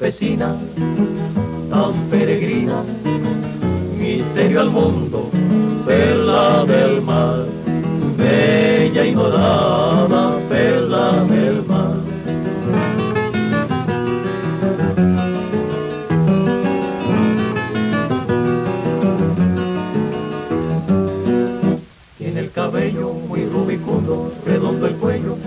campesina, tan peregrina, misterio al mundo, perla del mar, bella y nodal.